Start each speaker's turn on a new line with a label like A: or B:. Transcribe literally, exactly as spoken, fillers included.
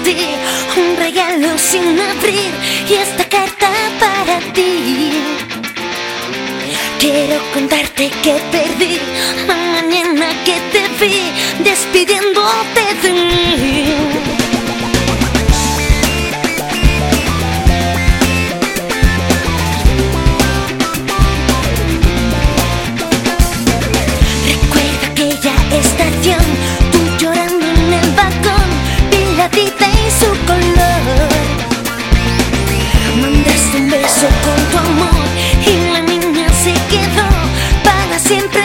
A: ti un regalo sin abrir y esta carta para ti. Quiero contarte que perdí la mañana que te vi despidiéndote de mí. Recuerda aquella estación, tú llorando en el balcón, vi la vida y su color. Mandaste un beso con tu amor y la niña se quedó para siempre